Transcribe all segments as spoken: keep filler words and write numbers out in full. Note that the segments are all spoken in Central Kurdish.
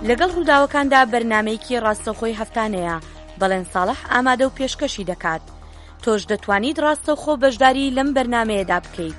لەگەڵ ڕووداوەکاندا بەرنامەیەکی ڕاستەوخۆی هەفتانەیە بەڵێن ساڵح ئامادە و پێشکەشی دەکات. تۆش دەتوانیت ڕاستەوخۆ بەشداری لەم بەرنامەیەدا بکەیت.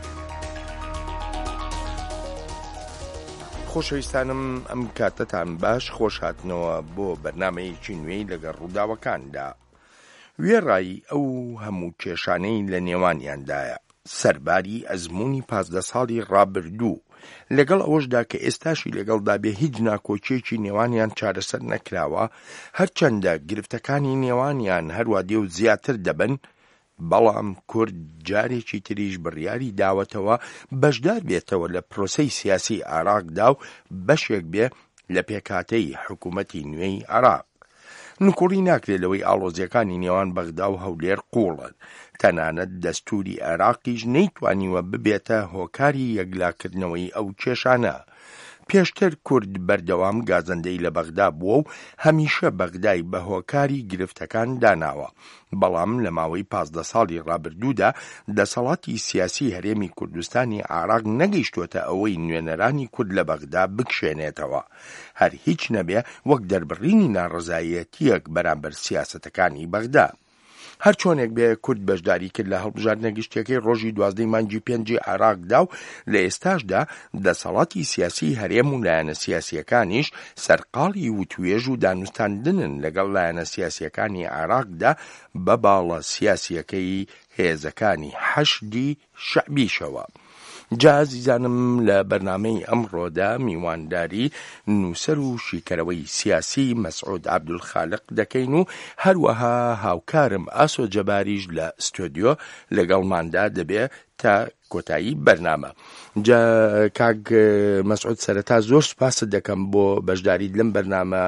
خۆشەویستانم ئەم کاتتان باش خۆش هاتنەوە بۆ بەرنامەیەکی نوێی لەگەڵ ڕووداوەکاندا. وێڕایی ئەو هەموو کێشانەی لە نێوانیاندایە سەرباری ئەزموونی پازدە ساڵی ڕابردوو لەگەڵ ئەوەشدا کە ئێستاشی لەگەڵدا بێ هیچ ناکۆچیەکی نێوانیان چارەسەر نەکراوە، هەرچەندە گرفتەکانی نێوانیان هەروە دێ و زیاتر دەبن، بەڵام کورد جارێکی تریش بڕیاری داوەتەوە بەشدار بێتەوە لە پرۆسەی سیاسی عێراقدا و بەشێک بێ لە پێکهاتەی حکوومەتی نوێی عێراق. نکوڕی ناکرێت لەوەی ئاڵۆزیەکانی نێوان بەغدا و هەولێر قوڵن، تەنانەت دەستوری عێراقیش نەیتوانیوە ببێتە هۆکاری یەکلاکردنەوەی ئەو کێشانە. پێشتر کورد بەردەوام گازەندەی لە بەغدا بووە و هەمیشە بەغدای بە هۆکاری گرفتەکان داناوە، بەڵام لە ماوەی پازدە ساڵی ڕابردوودا دەسەڵاتی سیاسی هەرێمی کوردستانی عێراق نەگەیشتووەتە ئەوەی نوێنەرانی کورد لە بەغدا بکشێنێتەوە، هەر هیچ نەبێ وەک دەربڕینی ناڕەزایەتیەک بەرامبەر سیاسەتەکانی بەغدا. هەر چۆنێک بێ کورد بەشداری کرد لە هەڵبژاردنە گشتیەکەی ڕۆژی دوازدەی مانگی پێنجی عێراقدا و لە ئێستاشدا دەسەڵاتی سیاسی هەرێم و لایەنە سیاسیەکانیش سەرقاڵی وتوێژ و دانوستاندنن لەگەڵ لایەنە سیاسیەکانی عێراقدا بە باڵە سیاسیەکەی هێزەکانی حەشدی شەعبیشەوە. جا عزیزانم لە بەرنامەی ئەمڕۆدا میوانداری نووسەر و شیکەرەوەی سیاسی مەسعود عەبدولخالق دەکەین و هەروەها هاوکارم ئاسۆ جەباریش لە ستۆدیۆ لەگەڵماندا دەبێت تا کۆتایی بەرنامە. جا کاک مەسعود سەرەتا زۆر سوپاست دەکەم بۆ بەشداریت لەم بەرنامە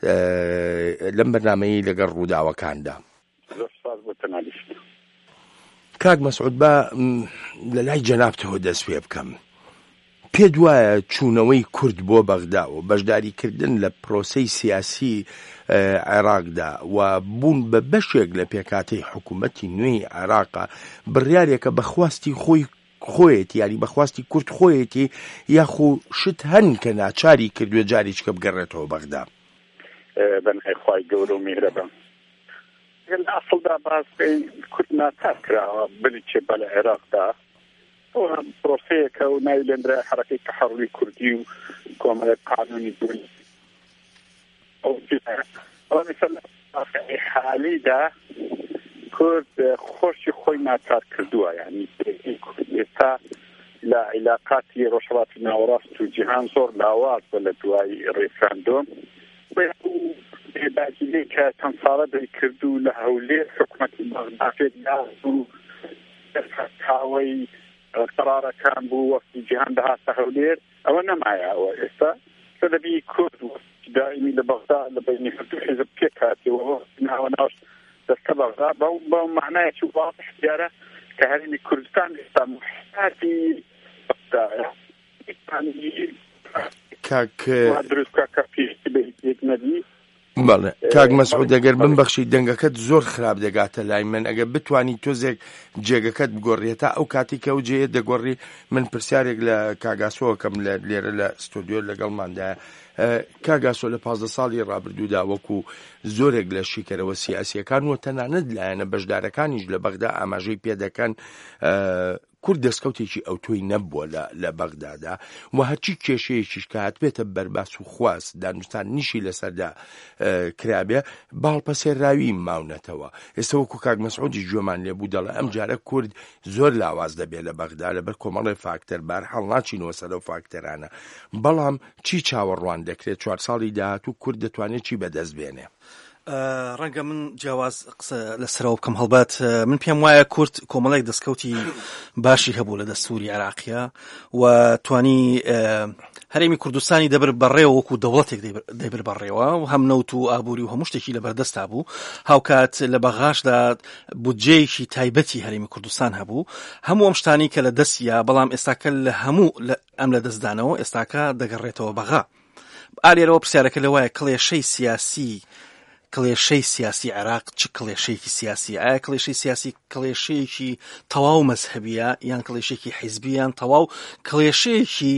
لەم بەرنامەی لەگەڵ ڕووداوەکاندا. زۆر سپاس بۆ تەنالیشت. کاک مەسعود بە لە لای جەنابتەوە دەست پێ بکەم. پێت وایە چوونەوەی کورد بۆ بەغدا و بەشداریکردن لە پرۆسەی سیاسی عێراقدا و بوون بە بەشێک لە پێکاتەی حکوومەتی نوێی عێراقا بڕیارێکە بەخواستی خۆی خۆیەتی یاری بەخواستی کورد خۆیەتی یاخو شت هەن کە ناچاری کردووە جاریچکە بگەڕێتەوە بەغدا؟ بەنهێ خوای گەورە و میهرەبان. ئەسڵدا باسکەی کورد ناچار کراوە بریچێ بە لە عێراقدا، ئەو پرۆسەیەکە و ناویلێنرا حەرەکەی تەحەڕوری کوردی و کۆمەڵێک قانونی دووری ئەو مثلا حالیدا کورد خۆشی خۆی ناچار کردووە، یعنی ئێستا لە عیلاقاتی ڕۆژهەڵاتی ناوەڕاست و جیهان زۆر لاواز بە لە دوای ڕێفراندۆم بێباجیلەی کە چەند ساڵە دەیکرد و لە هەولێر حکوومەتی بەغدا پێداست و تاوەی قەرارەکان بوو وەفتی جیهان دەهاتە هەولێر، ئەوە نەمایەوە. ئێستا سەدەبی کورد دائمی لە بەغدا لە بینی هەردوو حیزب پێکاتەوە ناوەناوش دەستە بەغدا بەو معنایەکی واضح دیارە کە هەرێمی کوردستان ئێستا محتاجی بەغدایە. کاک دروستکە کە پێشتی بە هیچ نەبی. بەڵێ کاک مەسعود ئەگەر بمبەخشی دەنگەکەت زۆر خراپ دەگاتە لای من، ئەگەر بتوانی تۆزێک جێگەکەت بگۆڕێتە ئەو کاتی کە ئەو جێیە دەگۆڕی من پرسیارێک لە کاگاسۆکەم لە لێرە لە ستۆدیۆ لەگەڵماندایە. کاگاسۆ لە پازدە ساڵی ڕابردوودا وەکو زۆرێک لە شیکەرەوە سیاسیەکان و تەنانەت لایەنە بەشدارەکانیش لە بەغدا ئاماژەی پێدەکەن کورد دەستکەوتێکی ئەوتۆی نەبووە لە بەغدادا و هەرچی کێشەیەکیش کە هاتبێتە بەرباس و خواست دانوستان نیشی لەسەردا کرابێ باڵپەسێراوی ماونەتەوە. ئێستا وەکو کاک مەسعودی گوێمان لێبوو دەڵێ ئەم جارە کورد زۆر لاواز دەبێت لە بەغدا لەبەر کۆمەڵی فاکتەر بارحاڵ ناچینەوە سەر ئەو فاکتەرانە، بەڵام چی چاوەڕوان دەکرێت چوار ساڵی داهاتوو کورد دەتوانێت چی بەدەست بێنێ؟ ڕەنگە من جیاواز قسە لەسەرەوە بکەم هەڵبات. من پێم وایە کورد کۆمەڵێک دەستکەوتی باشی هەبوو لە دەستوری عێراقیە و توانی هەرێمی کوردستانی دەبر بەڕێوە وەکو دەوڵەتێک دەبر بەڕێوە و هەم نەوت و ئابووری و هەموو شتێکی لەبەردەستا بوو. هاوکات لە بەغاشدا بودجەیەکی تایبەتی هەرێمی کوردستان هەبوو، هەموو ئەم شتانی کە لە دەستیە، بەڵام ئێستاکە لە هەموو ئەم لە دەستدانەوە ئێستاکە دەگەڕێتەوە بەغا. ئالێرەوە پرسیارەکە لەوایە کڵێشەی سیاسی کڵێشەی سیاسی عێراق چ کڵێشەیەکی سیاسی؟ ئایا کڵێشەی سیاسی کڵێشەیەکی تەواو مەذهبیە یان کڵێشەیەکی حیزبی یان تەواو کڵێشەیەکی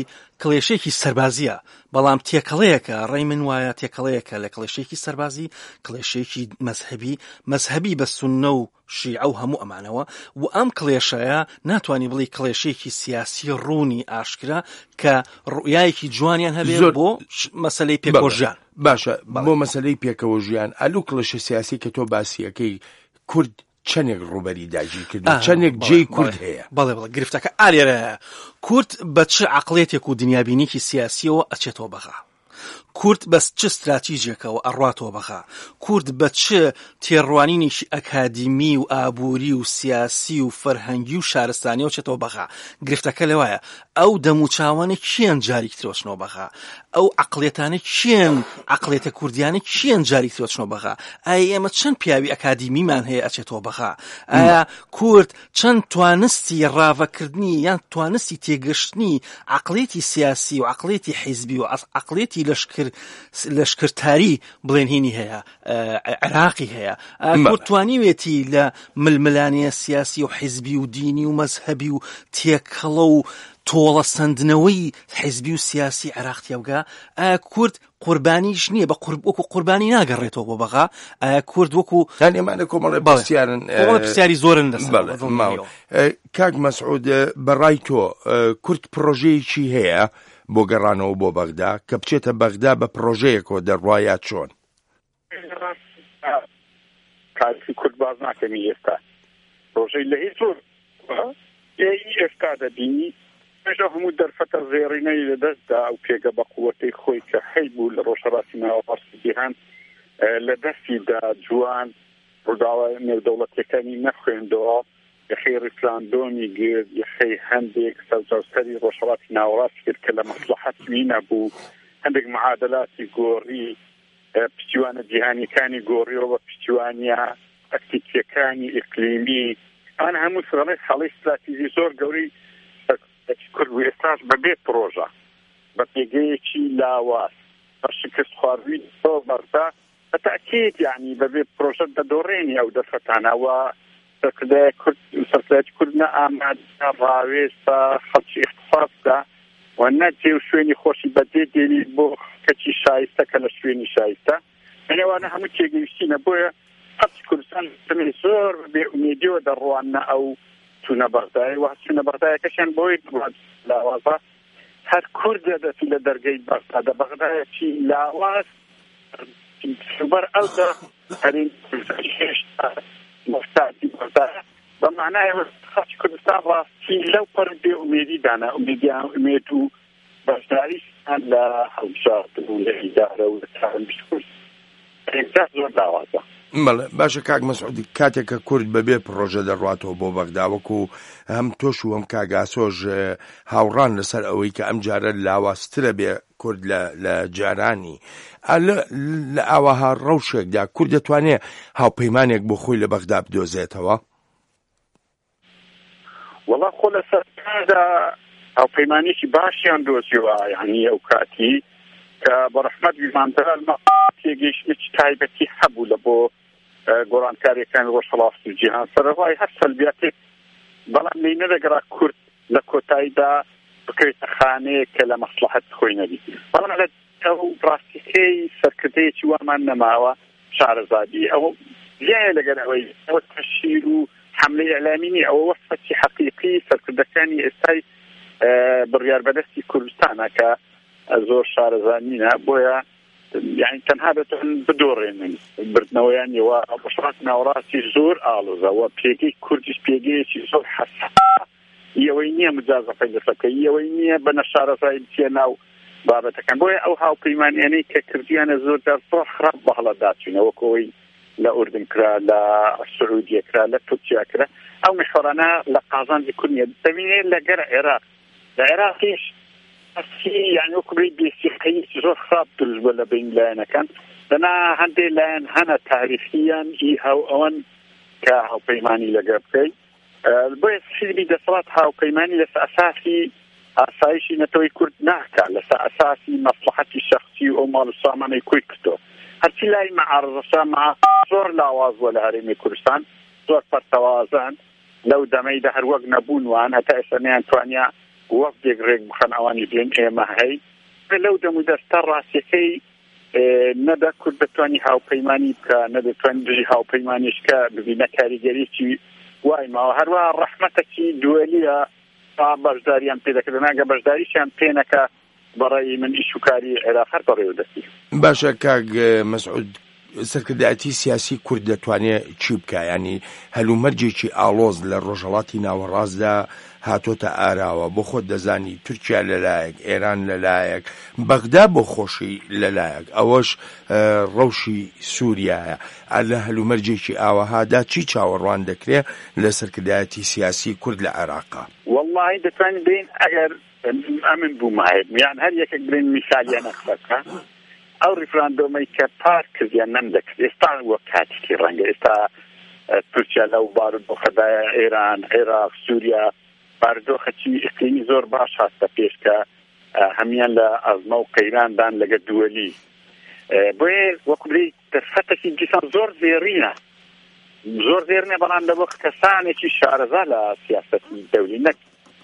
کڵێشێکی سەربازیە بەڵام تێکەڵەیەکە ڕێی من وایە تێکەڵەیەکە لە کڵێشێکی سەربازی کڵێشێکی مەزهەبی مەزهەبی بە سوننە و شیعە و هەموو ئەمانەوە و ئەم کڵێشەیە ناتوانانی بڵی کڵێشێکی سیاسی ڕوونی ئاشکرا کە ڕویایەکی جوانیان هەبێت بۆ مەسەلەی پێکەوەژیان. باشە بۆ مەسەلەی پێکەوەژیان ئەلوو کڵێشە سیاسی کە تۆ باسیەکەی کورد چەندێک ڕوبەری داگیر کرد چەندێک جێی کورد هەیە. بەڵێ بڵێ گرفتەکە ئالێرە کورد بە چ عەقڵێتێک و دنیابینیکی سیاسیەوە ئەچێتەوە بەغا، کورد بەس چ استراتیژیەکەوە ئەڕاتەوە بەغا، کورد بە چ تێڕوانینێکی ئەکادیمی و ئابووری و سیاسی و فەرهەنگی و شارستانیەوە چێتەوە بەغا. گرفتەکە لەوایە ئەو دەموچاوانە کێن جارێک ترۆچنەوە بەغا، ئەو عەقڵێتانە کێن عەقڵێتە کوردیانە کێن جارێک ترۆچنەوە بەغا. ئایا ئێمە چەند پیاوی ئەکادیمیمان هەیە ئەچێتەوە بەغا؟ ئایا کورد چەند توانستی ڕاوەکردنی یان توانستی تێگەشتنی عەقڵێتی سیاسی و عەقڵێتی حیزبی و عەقڵێتی لەشکر لەشکرتاری بڵێنهێنی هەیە عێراقی هەیە؟ کورد توانیوێتی لە ململانەیە سیاسی و حیزبی و دینی و مەزهەبی و تێکەڵە و تۆڵە سندنەوەی حیزبی و سیاسی عێراقتیا بگا؟ ئایا کورد قوربانیش نییە بە وەکو قوربانی ناگەڕێتەوە بۆ بەغا؟ ئایا کورد وەکو ئێمانە کۆمەڵی پرسیارن کۆمەڵی پرسیاری زۆرن لەسەر کاک مەسعود بەڕای تۆ کورد پرۆژەیەکی هەیە بۆ گەڕانەوە بۆ بەغدا کە بچێتە بەغدا بە پرۆژەیەکەوە دەڕوایە چۆن؟ کاتی کورد باز ناکەمی ئێستا پرۆژەی لە هیچ زۆر ئێستا دەبینی مێژە هەموو دەرفەتە زێڕینەی لەدەستدا ئەو پێگە بە قووەتەی خۆی کە حەی بوو لە ڕۆژهەڵاتی ناوەڕاستی جیهان لە دەستیدا جوان ڕووداوە نێودەوڵەتیەکانی نەخوێندەوە یەخەی ڕیفراندۆمی گرت یەخەی هەندێک سەرجەوسەری ڕۆژهەڵاتی ناوەڕاستی کرد کە لە مەسلحەتی نەبوو، هەندێک معادلاتی گۆڕی پشتیوانە جیهانیەکانی گۆڕیەوە بە پشتیوانیە ئەکتیکیەکانی ئیقلیمی. ئەمانە هەموو سڕەڵی خەڵی استراتیژی زۆر گەورەی کورد و ئێستاش بەبێ پرۆژە بە پێگەیەکی لاواز بە شکست خواردنی تۆ بەغدا بە تاکید یعنی بەبێ پرۆژە دەدۆڕێنی ئەو دەرفەتانەوە سەرکردایەتی کورد نە ئامادە ڕاوێستە خەڵکی اختصاصدا و نەجێ و شوێنی خۆشی بەجێ دێنی بۆ کەچی شایستە کە لە شوێنی شایستە. ئەوانە هەموو تێگەیشتینە بۆیە خەڵکی کوردستان زۆر بێ ئومێدیەوە دەڕوانە ئەو چونە بەغدای و چونە بەغدایەکەشیان بۆی لاوازە هەر کوردە دەچی لە دەرگەی بەغدا بەغدایەکی لاواز سوبەر ئەودا هەرین هێشتا مۆستاتی بەغدایە بە معنایەوە خەڵکی کوردستان ڕاستی لەو پەر بێ ئومێدیدانە ئومێدیان ئومێد و بەشداریشان لە هەڵبژاردن و لە ئیدارە و لە تارمشکرد زۆر لاوازە. باشە کاک مەسعود کاتێککە کورد بەبێ پرۆژە دەڕاتەوە بۆ بەغدا وەکو هەم تۆش و هەم کاگاسۆژ هاوڕان لەسەر ئەوەی کە ئەم جارە لاوازترە بێ کورد لە جارانی لە ئاواها ڕەوشێکدا کورد دەتوانێت هاوپەیمانێک بۆ خۆی لە بەغدا بدۆزێتەوە؟ وەڵا خۆ لە سەرکاردا هاوپەیمانێکی باشیان دۆزیوە یعنی ئەو کاتی کە بە ڕەحمەت بیماندەر تێگەیشتنێکی تایبەتی هەبوو لە بۆ گۆڕانکاریەکانی ڕۆژهەڵاتی جیهان سەرەڕای هەر سەلبیاتێک بەڵام لێی نەدەگەڕا کورد لە کۆتاییدا بکەوێتە خانەیە کە لە مەسلحەت خۆی نەبی. بەڵام لە ئەو ڕاستیەکەی سەرکردەیەکی وامان نەماوە شارەزادی ئەوە لایە لەگەر ئەوەی ئەوە تەشیر و حملەی ئەعلامینی ئەوە وەسفەتی حەقیقی سەرکردەکانی ئێستای بڕیار بەدەستی کوردستانە کە زۆر شارەزانینە بۆیە یعنی تەنها دەتوان بدۆڕێنن بردنەوەیانیەوە بەشڕات ناوەڕاستی زۆر ئاڵۆزەوە پێگەی کوردیش پێگەیەکی زۆر حەساس ئەوەی نییە مجازەفەی لەسەکەی ئەوەی نییە بە نەشارەزای بچێ ناو بابەتەکان. بۆیە ئەو هاوپەیمانیانەی کە کردیانە زۆر جار زۆر خراپ بە هەڵەداچوونەوە کۆی لە ئوردن کرا لە سعودیە کرا لە تورکیا کرا ئەو میحوەرانە لە قازانجی کورد نییە دەبینێت لەگەر عێراق لە عێراقیش یعنی وەکوی بێسیقەیەکی زۆر خراپ دروست بووە لە بین لایەنەکان دەنا هەندێک لایەن هەنە تاریخیان ئی هاو ئەوەن کە هاوپەیمانی لەگەر بکەیت بۆیە سیری دەسەڵات هاوپەیمانی لەسەر ئەساسی ئاسایشی نەتەوەی کورد ناکات لەسەر ئەساسی مەسلحەتی شەخسی و ئەو ماڵ و سامانەی کوی کردەوە هەرچی لای مەعارەزەشە مع زۆر لاواز بووە لە هەرێمی کوردستان زۆر پەرتەوازن لەو دەمەیدا هەر وەک نەبوون وان هەتا ئێستا نەیانتوانیا وەفدێک ڕێک بخەن ئەوانی بێن ئێمە هەی لەو دەمودەستا ڕاستیەکەی نەدا کورد دەتوانی هاوپەیمانی بکە نەدەتوانی دژی هاوپەیمانیشکە ببینە کاریگەریی وای ماوە هەروە ڕەحمەتێکی دووەلیە تا بەشداریان پێ دەکرد ناگە بەشداریشیان پێ نەکە بەڕێی من ئیش و کاری عێراق هەر بەڕێوە دەستی. باشە کاک مەسعود سەرکردایەتی سیاسی کورد دەتوانێت چی بکە ینی هەلومەرجێکی ئاڵۆز لە ڕۆژهەڵاتی ناوەڕاستدا هاتۆتە ئاراوە بۆ خۆت دەزانی تورکیا لەلایەک ئێران لەلایەک بەغدا بۆ خۆشی لەلایەک ئەوەش ڕەوشی سووریایە لە هەلومەرجێکی ئاوەهادا چی چاوەڕوان دەکرێت لە سەرکردایەتی سیاسی کورد لە عێراقا؟ وەڵڵاهی دەتوانین بین ئەگەر ئەمن بوومایە یان هەر یەکێک برین میسالیانە قسەکە ئەو ریفراندۆمەی کە پار کردیان نەمدەکرد ئێستا وەک کاتێکی ڕەنگە ئێستا تورکیا لەو بارودۆخەدایە ئێران عێراق سووریا بارودۆخەکی ئیقلیمی زۆر باش هاتە پێشکە هەمیان لە ئەزمە و قەیراندان لەگە دووەلی بۆیە وەکو بری دەرفەتێکی دیسان زۆر زێڕینە زۆر زێرنێ بەڵام لە بۆ کەسانێکی شارەزا لە سیاسەتی دەولی نەک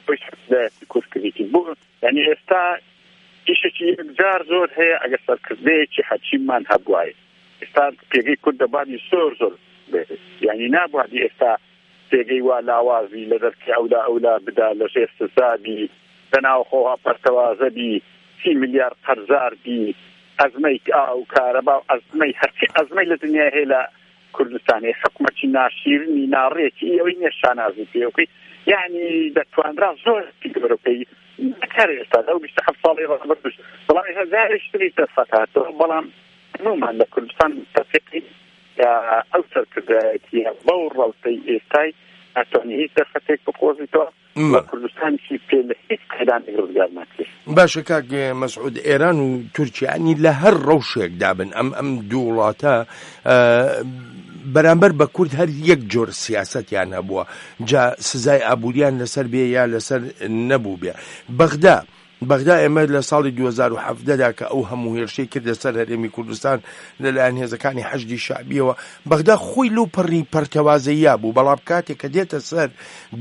کورتکردێتی بوو یعنی ئێستا ئیشێکی یەکجار زۆر هەیە ئەگەر سەرکردەیەکی حەچیممان هەبوایە ئێستا پێگەی کورد دەبادی زۆر زۆر یعنی نابوادی ئێستا پێگەی وا لاوازی لە دەرکی ئەولا ئەولا بدا لە ژێر سزابی بەناوخۆها پەرتەوازەبی سی میلیارد قەرزاردی ئەزمەی ئاو کارەبا و ئەزمەی هەرچی ئەزمەی لە دنیا هەیە لە کوردستانی حکومەتی ناشیرنی ناڕێکی ئەوەی نیێشانازی پێوەکەی یعنی دەتوانرا زۆر گەورەکەی بەکار ئێستا لەو بیست و حەوت ساڵی ڕابردوش بەڵام ئێستا زارشتری دەرفەتاتەوە بەڵام هەموومان لە کوردستان متفقین ئەو سەرکردایەتی بەو ڕەوتەی ئێستای ئەتوانی هیچ دەرفەتێک بقۆزیتەوە لە کوردستانیشی پێ لە هیچ قەیدانێک ڕزگار ناکرێت. باشە کاک مەسعود ئێران و تورکیانی لە هەر ڕەوشێکدا بن ئەم ئەم دوو وڵاتە بەرامبەر بە کورد هەر یەک جۆر سیاسەتیان هەبووە جا سزای ئابووریان لەسەر بێ یا لەسەر نەبوو بێ. بەغدا بەغدا ئێمە لە ساڵی دوو هەزار و حەڤدەدا کە ئەو هەموو هێرشەی کردە سەر هەرێمی کوردستان لەلایەن هێزەکانی حەشدی شعبیەوە بەغدا خۆی لەو پڕی پەرتەوازەیە بوو بەڵام کاتێک کە دێتە سەر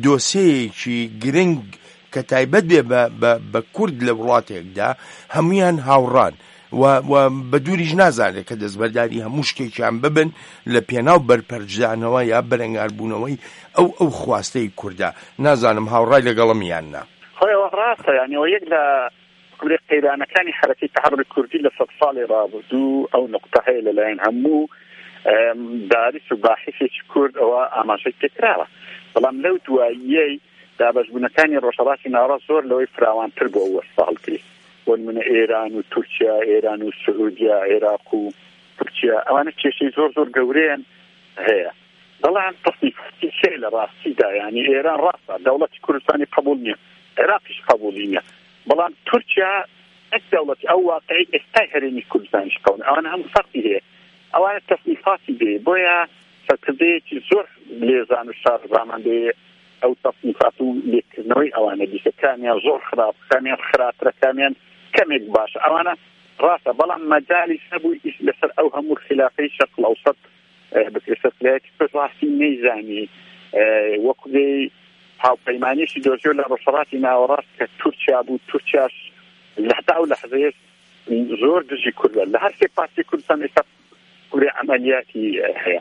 دۆسەیەکی گرنگ کە تایبەت بێ بە کورد لە وڵاتێکدا هەمویان هاوڕان و بە دووریش نازانێت کە دەستبەرداری هەموو شتێکیان ببن لە پێناو بەرپەرجدانەوە یا بەرەنگاربوونەوەی ئەو ئەو خواستەی کووردا نازانم هاوڕای لەگەڵەمیان نا. خۆیەوە ڕاستە یانیەوە یەک لە قەیرانەکانی حرەکەی تەحەڕوری کوردی لە سەد ساڵی ڕابردوو ئەو نقطە هەیە لەلایەن هەموو داریس و باحثێکی کورد ئەوە ئاماژەی پێکراوە بەڵام لەو دواییەی دابەشبوونەکانی ڕۆژهەڵاتی ناوەڕاست زۆر لەوەی فراوانتر بۆ ئەوە ساڵ کرد وەنمونە ئێران و تورکیا ئێران و سعودیا عێراق و تورکیا ئەوانە کێشەی زۆر زۆر گەورەیان هەیە بەڵام تەصنیفاتی شێ لە ڕاستیدا یعنی ئێران ڕاستە دەوڵەتی کوردستانی قبول نییە عێراقیش قبولی نییە بەڵام تورکیا ئەک دەوڵەتی ئەو واقعی ئێستای هەرێمی کوردستانیش قەون ئەوانە هەموو فەرقی هەیە ئەوانە تەصنیفاتی بێ بۆیە سەرکردەیەکی زۆر لێزان و شارەزامان بێ ئەو تەصنیفات و لێکردنەوەی ئەوانە دیکە کامیان زۆر خراپ کامیان خراپترە کامیان کەمێک باشە ئەوانە ڕاستە بەڵام مەجالی نەبووی لەسەر ئەو هەموو خلافەی شەرق الأوسط بەسەرکردایەتی پێش ڕاستی نەیزانی وەکو دەی هاوپەیمانیشی دۆزیۆ لە ڕۆژهەڵاتی ناوەڕاست کە تورکیا بوو تورکیاش لەحدا و لەحظەیەک زۆر دژی کوردە لە هەر سێ پارتی کوردستان ئێستا کوری عملیاتی هەیە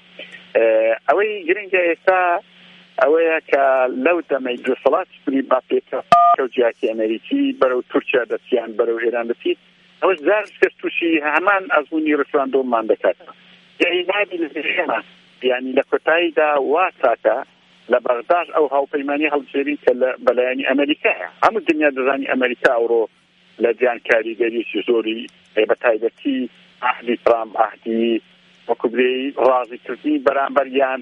ئەوەی گرنگە ئێستا ئەوەیە کە لەو دەمەی دەسەڵاتی کوردی با پێکە کەوجیاتی ئەمریکی بەرەو تورکیا دەچیان بەرەو ئێران دەچیت ئەوەش زار تووشی هەمان ئەزموونی ڕفراندۆممان دەکاتەوە یعنی لەژێمە یعنی لە کۆتاییدا وا چاکە لە بەغداد ئەو هاوپەیمانی هەڵبژێرین کە لە بەلایەنی ئەمریکایە هەموو دنیا دەزانی ئەمریکا ئەوڕۆ لە جیانکاریگەریی زۆری بەتایبەتی ئاهدی ترامپ ئاهدی وەکوبرەی ڕازیکردنی بەرامبەریان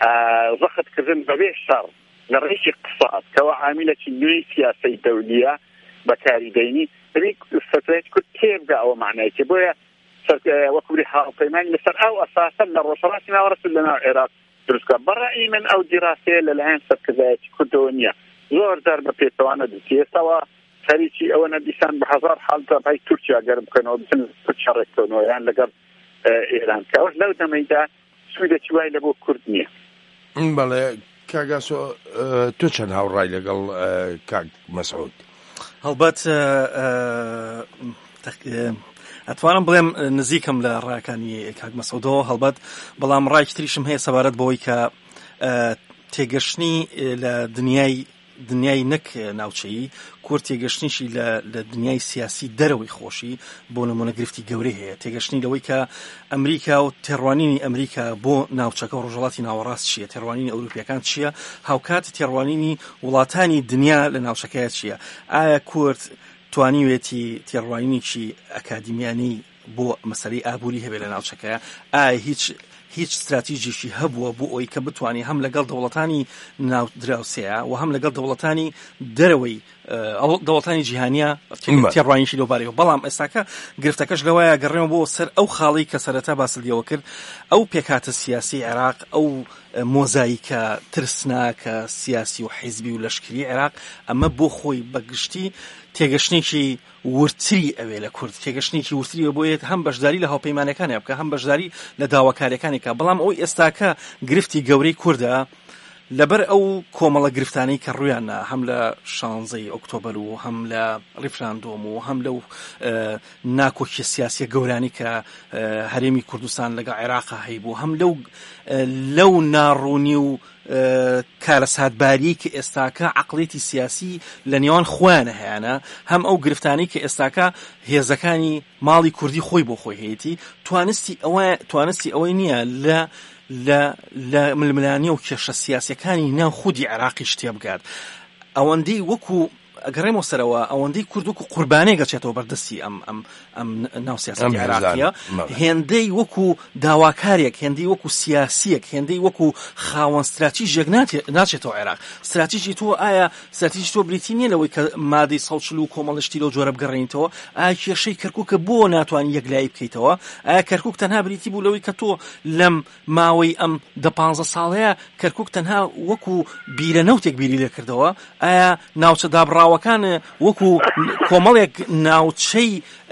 زەختکردن بەبێ شەڕ لە ڕێژی اقتصاد کەەوە عاملێکی نوێی سیاسەی دەولیە بەکاریدەینی سەرکردایەتی کورد تێبگا ئەوە معنایەتی بۆیە وەکوبری هاوپەیمانی لەسەر ئەو ئەساسا لە ڕۆژهەڵاتی ناوەڕاست لەناو عێراق دروستکە بەڕای من ئەو دیراسەیە لەلایەن سەرکردایەتی کوردەوە نییە زۆر جار بە پێچەوانە دەچێت ئێستاوە خەریکی ئەوە نەدیسان بە هەزار حاڵتە بای تورکیا گەرم بکەنەوە بچن تورکیا ڕێککەونەوە یان لەگەڵ ئێران کەەوە لەو دەمەیدا سوودێکی وای لە بۆ کورد نییە. بەڵێ کاگاسۆ تۆ چەند هاوڕای لەگەڵ کاک مەسعود؟ هەڵبەت ئەتوانم بڵێم نزیکم لە ڕاکانی کاک مەسعودەوە هەڵبەت بەڵام ڕایکی تریشم هەیە سەبارەت بەوەی کە تێگەشتنی لە دنیای دنیای نەک ناوچەیی کورد تێگەشتنیشی لە دنیای سیاسی دەرەوەی خۆشی بۆ نمونە گرفتی گەورەی هەیە تێگەشتنی لەوەی کە ئەمریکا و تێڕوانینی ئەمریکا بۆ ناوچەکە و ڕۆژهەڵاتی ناوەڕاست چییە تێڕوانینی ئەوروپیەکان چییە هاوکات تێڕوانینی وڵاتانی دنیا لە ناوچەکەیە چییە ئایا کورد توانیوێتی تێڕوانینێکی ئەکادیمیانی بۆ مەسەلەی ئابووری هەبێت لە ناوچەکەیە ئایا هیچ هیچ استراتیژیشی هەبووە بۆ ئەوی کە بتوانێت هەم لەگەڵ دەوڵەتانی ناودراوسەیە و هەم لەگەڵ دەوڵەتانی دەرەوەی دەوڵەتانی جیهانیە تێڕوانیشی لەوبارەوە بەڵام ئێستاکە گرفتەکەش لەوایە گەڕێمە بۆ سەر ئەو خاڵی کە سەرەتا باسڵیەوە کرد ئەو پێکاتە سیاسی عێراق ئەو مۆزاییکە ترسناکە سیاسی و حیزبی و لەشکری عێراق ئەمە بۆ خۆی بەگشتی تێگەشتێکی ورتری ئەوێ لە کورد تێگەشتێکی ورتری بۆیێت هەم بەشداری لە هاوپەیمانەکانی بکە هەم بەشداری لە داواکاریەکانێکە بەڵام ئەوی ئێستاکە گرفتی گەورەی کوردە لەبەر ئەو کۆمەڵە گرفتانەی کە ڕوویانە هەم لە شانزەی ئۆکتۆبەر و هەم لە ڕیفراندۆم و هەم لەو ناکۆکی سیاسیە گەورانی کە هەرێمی کوردستان لەگەڵ عێراقا هەیبوو هەم لەو لەو ناڕوونی و کارە سادباری کە ئێستاکە عقڵێتی سیاسی لە نێوان خۆیانە هەیەە هەم ئەو گرفتانی کە ئێستاکە هێزەکانی ماڵی کوردی خۆی بۆ خۆی هەیەی توانستی ئەوە توانستی ئەوەی نییە لە لە لە ململانی و کێشە سیاسیەکانی ناو خودی عێراقی شتێ بگات ئەوەندەی وەکو ئەگەڕێمەوە سەرەوە ئەوەندەی کورد وەکو قوربانەی گەچێتەوە بەردەستی ئەم ئەم ئەم ناو سیاسەتی عێراقیە هێندەی وەکو داواکارێک هێندەی وەکو سیاسیەک هێندەی وەکو خاوەن استراتیژیەک ناچێتەوە عێراق استراتیژی تۆ ئایا استراتیژی تۆ بریتی نییە لەوەی کە مادەی سەڵچل و کۆمەڵشتی لەو جۆرە بگەڕێنیتەوە ئایا کێشەی کەرکووکە بۆ ناتوانانی یەکلایی بکەیتەوە ئایا کەرکووک تەنها بریتی بوو لەوەی کە تۆ لەم ماوەی ئەم دە پانزە ساڵەیە کەرکووک تەنها وەکو بیرە نەوتێک بیری لێ کردەوە ئایا ناوچە دابڕاوەکان وەکو کۆمەڵێک ناوچەی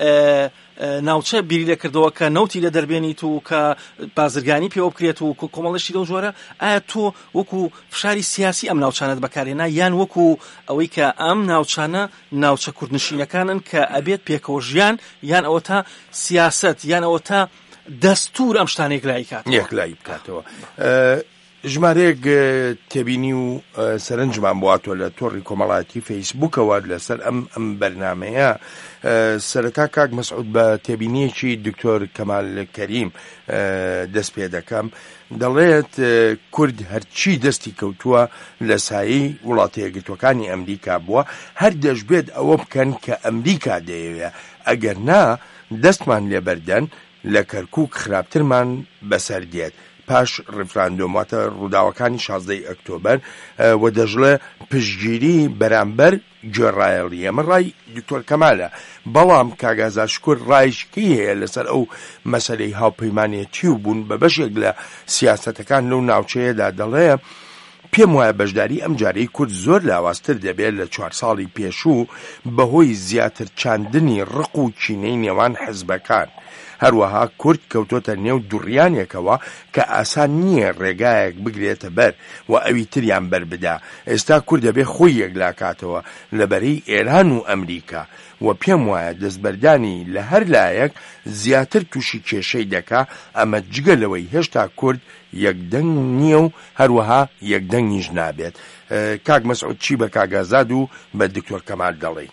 ناوچە بیری لێ کردەوە کە نەوتی لە دەربێنیت و کە بازرگانی پێوە بکرێت و کۆمەڵەشی لەو جۆرە ئایا تۆ وەکو فشاری سیاسی ئەم ناوچانت بەکارێنا یان وەکو ئەوەی کە ئەم ناوچانە ناوچە کوردنشینەکانن کە ئەبێت پێکەوە ژیان یان ئەوە تا سیاست یان ئەوە تا دەستور ئەم شتانێک لای کات یەکلایی بکاتەوە ژمارەیەک تێبینی و سەرنجمان بواتۆ لە تۆڕی کۆمەڵایەتی فەیسبووکەوە لەسەر ئەم ئەم بەرنامەیە سەرەتا کاک مەسعود بە تێبینیەکی دکتۆر کەمال کەریم دەست پێ دەکەم دەڵێت کورد هەرچی دەستی کەوتووە لە سایەی وڵاتە یەکگرتووەکانی ئەمریکا بووە هەر دەشبێت ئەوە بکەن کە ئەمریکا دەیەوێ ئەگەر نا دەستمان لێبەردەن لە کەرکووک خراپترمان بەسەر دێت پاش ڕیفراندۆماتە ڕووداوەکانی شازدەی ئۆکتۆبەر و دەژڵێ پشتگیری بەرامبەر گوێڕایەڵی ئەمە ڕای دکتۆر کەمالە بەڵام کاگازاشکور ڕایشکی هەیە لەسەر ئەو مەسەلەی هاوپەیمانێتی و بوون بە بەشێک لە سیاسەتەکان لەو ناوچەیەدا دەڵێ پێم وایە بەشداری ئەم جارەی کورد زۆر لاوازتر دەبێت لە چوار ساڵی پێشوو بەهۆی زیاتر چاندنی ڕق و کینەی نێوان حزبەکان هەروەها کورد کەوتۆتە نێو دوڕیانێکەوە کە ئاسان نییە ڕێگایەک بگرێتە بەر و ئەوی تریان بەربدا ئێستا کورد دەبێ خۆی یەکلاکاتەوە لەبەرەی ئێران و ئەمریکا و پێم وایە دەستبەردانی لە هەر لایەک زیاتر تووشی کێشەی دەکا ئەمە جگە لەوەی هێشتا کورد یەکدەنگ نییە و هەروەها یەکدەنگیش نابێت کاک مەسعود چی بە کاگازاد و بە دکتۆر کەمال دەڵێ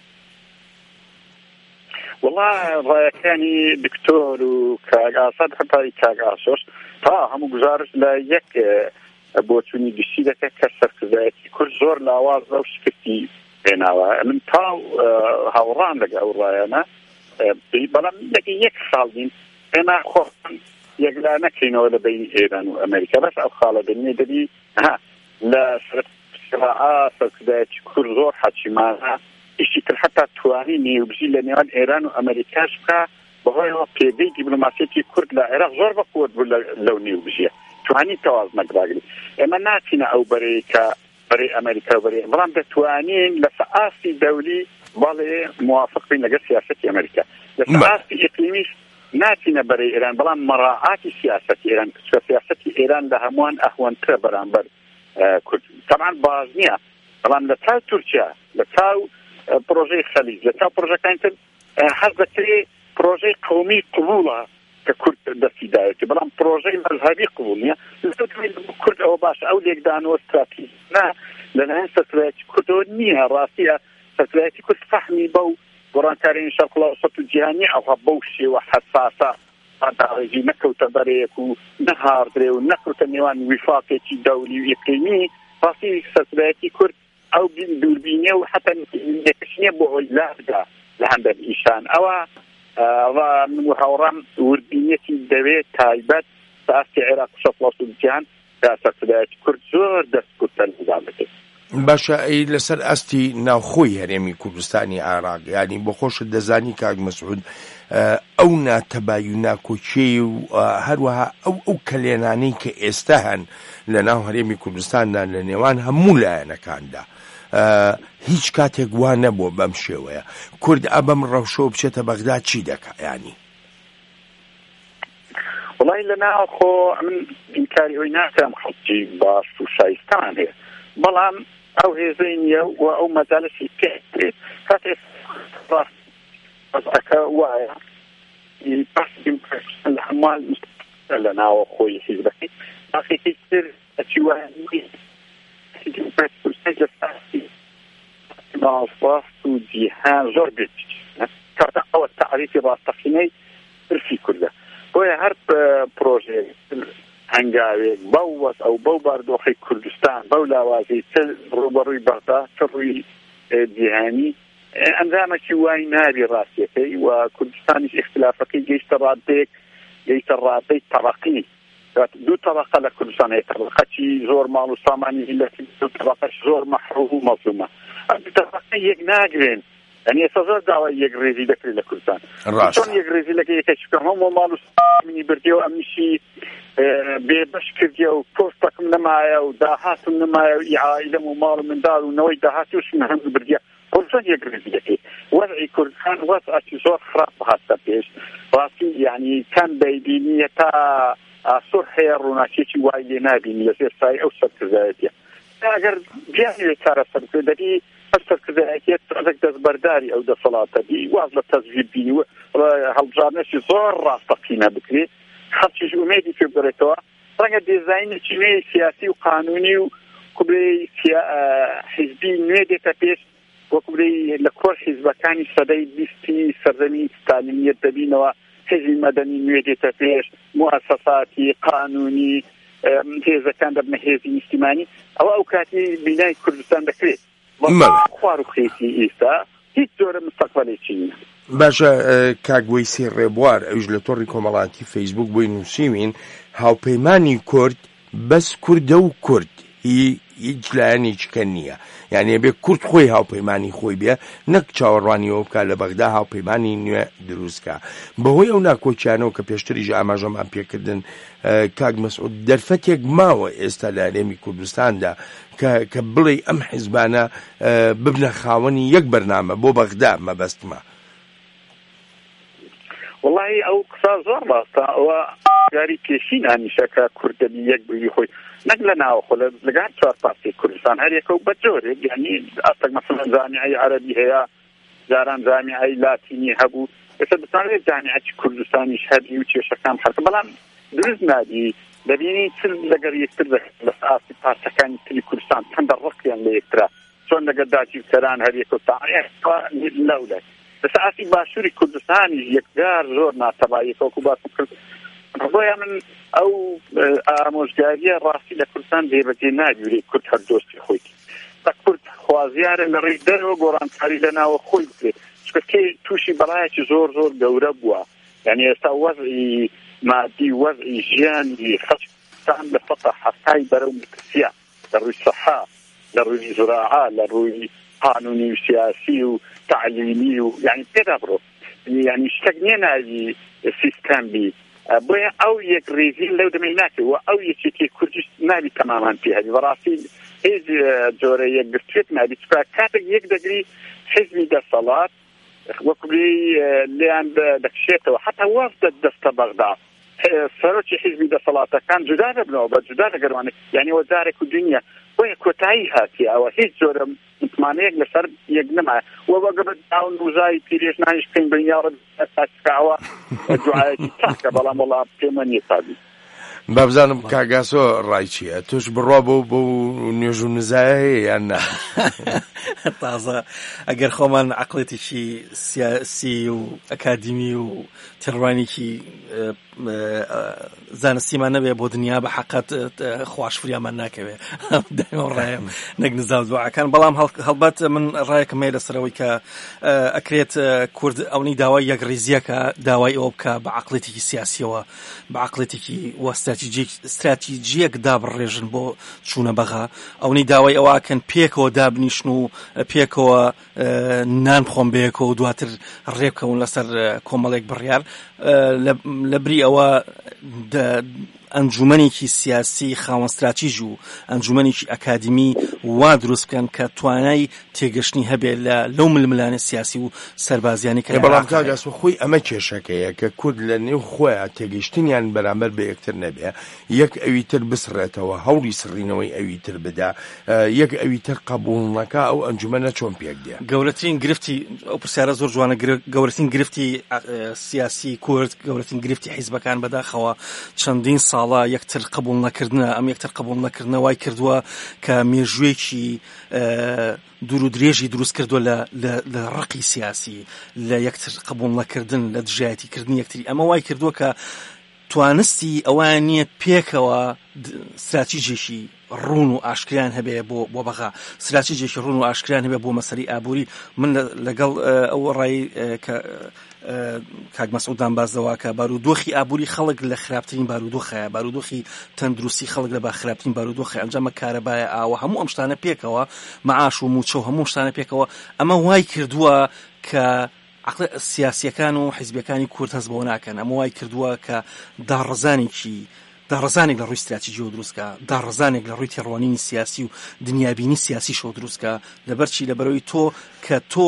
والله ڕایەکانی دکتۆر و کاگاساد هەتای کاگاسۆس تا هەموو گزارش لە یەک بۆچوونی گشتی دەکات کە سەرکردایەتی کورد زۆر لاواز لەو شکستی هێناوە من تا هاوڕان لەگە ئەو ڕایانە بەڵام یەک ساڵ بین ئێمە خۆمان یەکلا نەکەینەوە لە بین ئێران و ئەمریکا بەس ئەو خاڵە دنیە دەبی لە سەرکردایەتی سەرکردایەتی کورد زۆر حەچیمانە ئیشی تر حتا توانی نێوبژی لە نێوان ئێران و ئەمریکاش بکە بەهۆیەوە پێدەی دیبلۆماسیەتی کورد لە عێراق زۆر بەقووت بوو لەو نێوبژیە توانی تەواز نەگراگری ئێمە ناچینە ئەو بەرەی کە بەرەی ئەمریکا و بەرەی بەڵام دەتوانین لە سەعاسی دەولی بەڵێ موافق بین لەگەڵ سیاسەتی ئەمریکا لە سەعاسی ئیقلیمیش ناچینە بەرەی ئێران بەڵام مەراعاتی سیاسەتی ئێران کە سیاسەتی ئێران لە هەمووان ئەهوانترە بەرامبەر کورد طبعا باز نییە بەڵام لە تاو تورکیا لە تاو پرۆژەی خەلیج لە چاو پرۆژەکانتر هەر دەکرێت پرۆژەی قومی قبوڵە کە کورد دەستیدایەتی بەڵام پرۆژەی مەذهبی قبول نییە کورد ئەوە باشە ئەو لێکدانەوە استراتیژی نا لەلایەن سەرکردایەتی کوردەوە نییە ڕاستیە سەرکردایەتی کورد فەحمی بەو گۆڕانکارانی شەرق ئەوسەط و جیهانی ئەوها بەو شێوە حەساسە داڕێژی نەکەوتە بەرەیەک و نەهاردرێ و نەکەوتە نێوان ویفاقێکی دەولی و ئیقلیمی ڕاستی سەرکردایەتی کورد ئەو دووربینیە و حتا نێکشنیە بۆ ئەوی لاردا لە هەندێک ئیشان ئەوە من هاوڕام وردبینیەتی دەوێت تایبەت بە ئاستی عێراق و شەرق ئەوسەط جیهان دا سەرکردایەتی کورد زۆر دەستکوتە لەگەڵ باشە ئەی لەسەر ئەستی ناوخۆی هەرێمی کوردستانی عێراق یعنی بۆ خۆشت دەزانی کاک مەسعود ئەو ناتەبایی و ناکۆچیی و هەروەها ئەو ئەو کەلێنانەی کە ئێستا هەن لە ناو هەرێمی کوردستاندا لە نێوان هەموو لایەنەکاندا هیچ کاتێک وا نەبووە بەم شێوەیە کورد ئەبەم ڕەوشۆ بچێتە بەغدا چی دەکا ینی وڵی لە ناوخۆ من ئینکاری ئەوی ناکەم خەڵکی باش و شایستان هەیە بەڵام ئەو هێزەی نییە و ئەو مەجالسی پێکرێت کاتێک ڕاستەکە وایە بەسی لە هەمووان لە ناوە خۆی حیزبەکەی باقیەکەی تر ئەچی وایە ناوەڕاست و جیهان زۆر بێت کاتە ئەوە تعریفی ڕاستەقینەی عرفی کوردە بۆیە هەر پرۆژێ هەنگاوێک بەو وەس ئەو بەو باردۆخی کوردستان بەو لاوازەی چ ڕوبەڕووی بەغدا چ ڕووی جیهانی ئەنجامێکی وای نابی ڕاستیەکەی و کوردستانیش اختلافەکەی گەیشتە ڕادەیەک گەیشتە ڕادەی تەڕەقی دوو طبقه لە کوردستان هەیە طبقەی زۆر ماڵ و سامانی میلەتی دوو طبقەش زۆر مەحروم و مەظلومە ئەم طبقە یەک ناگرێن یعنی ئێستا زۆر داوای یەکڕێزی دەکرێت لە کوردستان چۆن یەکڕێزی لەکە یەکەش بکەم هەموو ماڵ و سامانی بردیەوە ئەمیشی بێبەش کردیە و پۆستەکەم نەمایە و داهاتم نەمایە و ئیعائیلەم و ماڵ و منداڵ و نەوەی داهاتی وشم هەموو بردیە چۆن یەکڕێزی دەکرێت وەضعی کوردستان وەضعی زۆر خراپ هاتە پێش ڕاستی یعنی کەم بەیبینیە تا ئاسۆر هەیە ڕووناکێکی وای لێ نابینی لەسێر سای ئەو سەرکردایەتیە ئەگەر بیانوێت چارە سەرکردەری ئەو سەرکردایەتیەت ڕێک دەستبەرداری ئەو دەسەڵاتەبی واز لە تەزویر بینی و هەڵبژارنەشی زۆر ڕاستەقینە بکرێت خەڵکیش ئومێدی پێ بگرێتەوە ڕەنگە دیزاینێکی نوێی سیاسی و قانونی و کوبرەی حیزبی نوێ دێتە پێش وەکو بڵێ لە کۆر حیزبەکانی سەدەی بیستی سەردەمی ستالینیەت دەبینەوە حزبی مەدەنی نوێ دێتە پێش موسساتی قانونی هێزەکان دەبنە هێزی نیشتیمانی ئەوە ئەو کاتی بینای کوردستان دەکرێت خوار و خێتی ئێستا هیچ جۆرە مستەقبەلێکی نییە. باشە کاگوەیسی ڕێبوار ئەوش لە تۆڕی کۆمەڵاتی فەیسبوک بۆی نووسیوین هاوپەیمانی کورد بەس کوردە و کورد هیچ لایەنێکی کە نییە یعنی بێ کورد خۆی هاوپەیمانی خۆی بێ نەک چاوەڕوانیەوە بکە لە بەغدا هاوپەیمانی نوێ دروستکە بەهۆی ئەو ناکۆچیانەوە کە پێشتریش ئاماژەمان پێکردن کاک مەسعود دەرفەتێک ماوە ئێستا لە هەرێمی کوردستاندا کە بڵێ ئەم حیزبانە ببنە خاوەنی یەک بەرنامە بۆ بەغدا مەبەستمە. وڵی ئەو قسا زۆر ڕاستە ئەوە یاری پێشین ئانیشەکە کوردەبی یەک بووی خۆی نەک لە ناوەخۆ لەگەڵ چوار پارتی کوردستان هەرێکە و بە جۆرێک یعنی ئەستەک مەسەڵەن جامیعەی عەرەبی هەیە جاران جامیعەی لاتینی هەبوو ئێستا بتوانرێت جامیعەتی کوردستانیش هەبی و کێشەکان هەرکە بەڵام دروست نابی دەبینی چل لەگەر یەکتر لە ئاسی پارتەکانی تری کوردستان چەندە ڕقیان لە یەکترا چۆن لەگەر داگیرکەران هەرێکە و تاعیە لەولای بەس ئاسی باشووری کوردستانی یەکدار زۆر ناتەبایەکەوەکو باسم کرد بۆیە من ئەو ئامۆژگاریە ڕاستی لە کوردستان بێبەجێ نابیێ کورد هەر دۆستی خۆیتی تا کورد خوازیارە لە ڕێی دەرەوە گۆڕانکاری لە ناوە خۆی بکرێت چکە تووشی بەڵایەکی زۆر زۆر گەورە بووە یعنی ئێستا وەزعی مادی وەزعی ژیانی خەڵکستان لە فەقە حەفتای بەرەو مترسیە لە ڕووی سەحا لە ڕووی زراعە لە ڕووی قانونی و سیاسی و تعلیمی و یعنی پێدا بڕۆ یعنی شتێک نییە ناوی سیستەم بی بۆیە ئەو یەک ڕێزی لەو دەمەی ناکرد و ئەو یەکێتی کوردیش نابی تەمامان پێ هەبی بەڕاستی هیچ جۆرە یەکگرتوێت نابی چکە کاتێک یەک دەگری حیزبی دەسەڵات وەکو لێیان دەکشێتەوە حتا وەز دەستە بەغدا سەرۆکی حیزبی دەسەڵاتەکان جودا دەبنەوە بە جودا دەگەڕوانێت یعنی وەزارێک و دنیا بۆیە کۆتایی هاتی ئەوە هیچ جۆرە زمانەیەک لەسەر یەک نەمایە وە وەگەبێت داون وزای پیرێژنانیش پێین بنیاڕ تاکاوە دوعایەتی تاکە بەڵام وەڵام پێمە نییە تابی با بزانم کاگاسۆ ڕای چییە توش بڕوا بۆ بۆ نوێژ و نزایە هەیە یان نا تازە ئەگەر خۆمان عەقڵێتێکی سیاسی و ئەکادیمی و تێڕوانێکی زانستیمان نەبێ بۆ دنیا بە حەقەت خواشفریامان ناکەوێ دایما ڕایم نەک نزاو دوعاکان بەڵام هەڵبەت من ڕایەکم هەیە لەسەرەوەی کە ئەکرێت کورد ئەوەی داوای یەک ڕێزیەکە داوای ئەوە بکە بە عەقڵێتێکی سیاسیەوە بە عەقڵێتێکی استراتیجیەک دابڕێژن بۆ چوونە بەغا ئەوەی داوای ئەوەکەن پێکەوە دابنیشن و پێکەوە نان بخۆن بەیەکەوە و دواتر ڕێبکەون لەسەر کۆمەڵێک بڕیار لە بری ئەوە ئەنجومەنێکی سیاسی خاوەن استراتیژی و ئەنجومەنێکی ئەکادمی وا دروست بکەن کە توانای تێگەشتنی هەبێت لە لەو ململانە سیاسی و سەربازیانی کە بەڵام کاگاس خۆی ئەمە کێشەکەیە کە کورد لە نێو خۆیان تێگەشتنیان بەرامبەر بە یەکتر نەبێ یەک ئەوی تر بسڕێتەوە هەوڵی سڕینەوەی ئەوی تر بدا یەک ئەوی تر قبول نەکا ئەو ئەنجومەنە چۆن پێک دێ گەورەترین گرفتی ئەو پرسیارە زۆر جوانە گەورەترین گرفتی سیاسی کورد گەورەترین گرفتی حیزبەکان بەداخەوە چەندین ساڵە یەکتر قبول نەکردنە ئەم یەکتر قبول نەکردنە وای کردووە کە مێژوویەکی دوور و درێژی دروست کردووە لە ڕقی سیاسی لە یەکتر قبول نەکردن لە دژایەتیکردنی یەکتری ئەمە وای کردووە کە توانستی ئەوان نییە پێکەوە استراتیژێکی ڕوون و ئاشکرایان هەبێ بۆ بۆ بەغا استراتیژێکی ڕوون و ئاشکرایان هەبێ بۆ مەسەری ئابووری من لەگەڵ ئەو ڕای کە کاک مەسعودان بازەوە کە بارودۆخی ئابووری خەڵک لە خراپترین بارودۆخەیە بارودۆخی تەندروستی خەڵک لە با خراپترین بارودۆخی ئەنجامە کارەبایە ئاوە هەموو ئەم شتانە پێکەوە مەعاش و موچە و هەموو شتانە پێکەوە ئەمە وای کردووە کە عقل سیاسیەکان و حیزبەکانی کورد هەست بەوە ناکەن ئەمە وای کردووە کە داڕزانێکی داڕزانێک لە ڕووی استراتیژی و دروستکە داڕزانێک لە ڕووی تێڕوانینی سیاسی و دنیابینی سیاسیشەوە دروستکە لەبەرچی لەبەرەوەی تۆ کە تۆ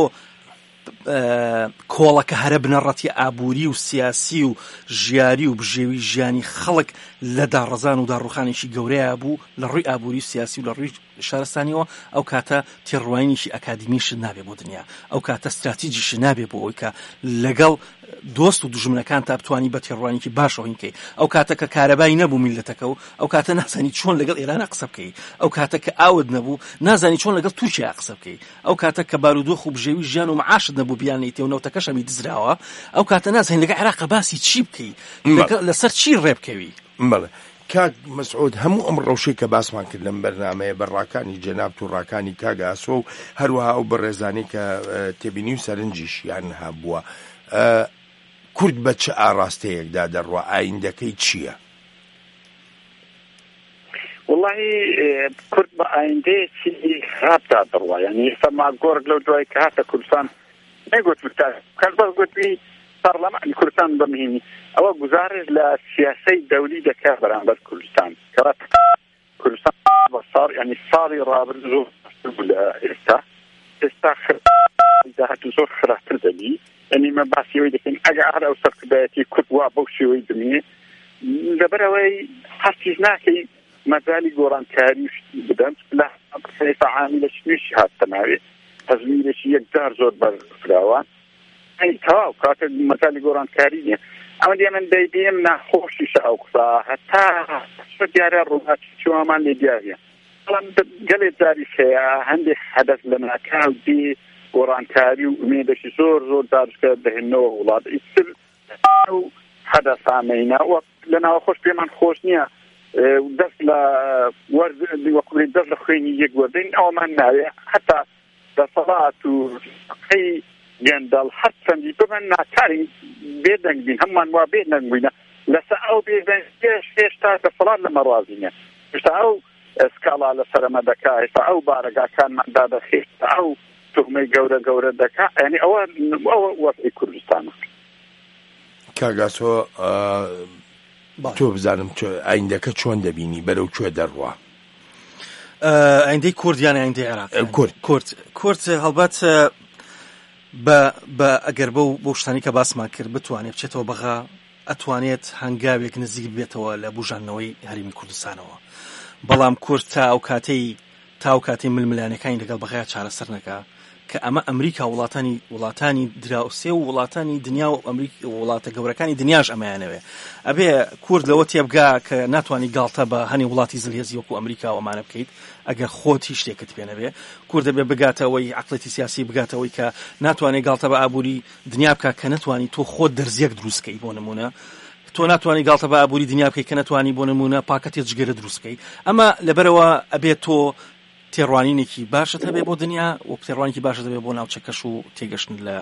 کۆڵەکە هەرە بنەڕەتی ئابووری و سیاسی و ژیاری و بژێوی ژیانی خەڵک لە داڕزان و داڕوخانێکی گەورەیە بوو لە ڕووی ئابووری و سیاسی و لە ڕووی شارستانیەوە ئەو کاتە تێڕوانینیشی ئەکادمیش نابێ بۆ دنیا ئەو کاتە استراتیژیش نابێ بۆ ئەوی کە لەگەڵ دۆست و دژمنەکان تا بتوانی بە تێڕوانێکی باشەوە هینکەی ئەو کاتە کە کارەبای نەبوو میلەتەکە و ئەو کاتە نازانی چۆن لەگەڵ ئێرانە قسە بکەی ئەو کاتە کە ئاوت نەبوو نازانی چۆن لەگەڵ تورکیا قسە بکەی ئەو کاتە کە بارودۆخ و بژێوی ژیان و معاشت نەبوو بیانیتێ و نەوتەکەش هەمی دزراوە ئەو کاتە نازانی لەگەڵ عێراق باسی چی بکەی لەسەر چی ڕێبکەوی بەڵێ کاک مەسعود هەموو ئەم ڕەوشەی کە باسمان کرد لەم بەرنامەیە بەڕاکانی جەناب تووڕاکانی کاگاسۆ و هەروەها ئەو بەڕێزانەی کە تێبینی و سەرنجیشیان هەبووە کورد بە چه ئاراستەیەکدا دەڕوا ئایندەکەی چییە؟ والله کورد بە ئایندەیەکی خراپدا دەڕوا یعنی ئێستا ماگۆڕک لەو دوای کە هاتە کوردستان نەیگوت کەس بەس گوتوی پەرلەمانی کوردستان بەمهێنی ئەوە گزارش لە سیاسەی دەولی دەکات بەرامبەر کوردستان کەواتە کوردستان بە ساڵ یعنی ساڵی ڕابردوو زۆر باشتر بوو لە ئێستا ئێستا داهاتوو زۆر خراپتر دەبی یعنی مە باسی ئەوەی دەکەین ئەگە هەر ئەو سەرکردایەتی کورد وا بەو شێوەی دمێ لەبەرەوەی هەرچیز ناکەی مەجالی گۆڕانکاری بدەن لە سەیفە عامیلە شنوێشی هاتە ناوێ تەزمیرێکی یەکجار زۆر بەرفراوە ئەی تەواو کاتە مەجالی گۆڕانکاری نییە ئەمە دیێ من دەیبێم ناخۆشیشە ئەو قسە هەتا دیارە ڕووناتی چۆمان لێ دیارە بەڵام گەلێ جاریش هەیە هەندێک حەدەث لە ناکاو دی گۆڕانکاری و ئومێدەشی زۆر زۆر دارشکە دەهێنەوە وڵات ئیتر و حەدەثانەینە لە ناوەخۆش پێمان خۆش نییە دەست لە وەکوێ دەست لە خوێنی یەک وەردەین ئەومان ناوێ هەتا دەسەڵات و قەی گەندەڵ هەر چەندی ببن ناکارین بێدەنگ بین هەممان وا بێدەنگ بووینە لەسەر ئەو بێدەنگێش هێشتا دەسەڵات لە مەڕازینە هێشتا ئەو ئەسکاڵا لە سەرەمە دەکا هێشتا ئەو بارەگاکانماندا دەخێشتا ئەو تۆمەی گەورە گەورە دەکا یعنی ئەوە ئەوە وەزعی کوردستانە کاگاسۆ تۆ بزانم ئایندەکە چۆن دەبینی بەرەو کوێ دەڕوا ئایندەی کورد یان ئایندەی عێراق کورد کورد کورد هەڵبەت بە بە ئەگەر بەو بۆ شتانی کە باسمان کرد بتوانێت بچێتەوە بەغا ئەتوانێت هەنگاوێک نزیک بێتەوە لە بوژانەوەی هەرێمی کوردستانەوە بەڵام کورد تا ئەو کاتەی تاو کاتی ململانەکانی لەگەڵ بەغایە چارەسەر نەکا کە ئەمە ئەمریکا وڵاتانی وڵاتانی دراوسێ و وڵاتانی دنیا و ئەمریکا وڵاتە گەورەکانی دنیاش ئەمەیانەوێ ئەبێ کورد لەوە تێبگا کە ناتوانانی گاڵتە بە هەنی وڵاتی زلهێزی وەکو ئەمریکا و ئەمانە بکەیت ئەگەر خۆت هیچ شتێکت پێ نەبێ کورد دەبێ بگاتەوەی عەقڵێتی سیاسی بگاتەوەی کە ناتوانێت گاڵتە بە ئابووری دنیا بکە کە نەتوانی تۆ خۆت دەرزیەک دروستکەی بۆ نمونە تۆ ناتوانانی گاڵتە بە ئابووری دنیا بکەی کە نەتوانی بۆ نمونە پاکەتێک جگەرە دروستکەی ئەمە لەبەرەوە ئەبێت تۆ تێڕوانینێکی باشت هەبێ بۆ دنیا و تێڕوانێکی باشت هەبێ بۆ ناوچەکەش و تێگەشتن لە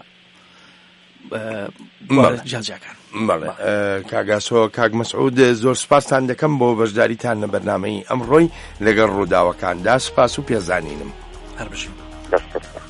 جاجاکان. بەڵێ کاگاسۆ کاک مەسعود زۆر سپاسان دەکەم بۆ بەشداریتان لە بەرنامەی ئەمڕۆی لەگەڵ ڕووداوەکاندا سپاس و پێزانینم. هەر بژین.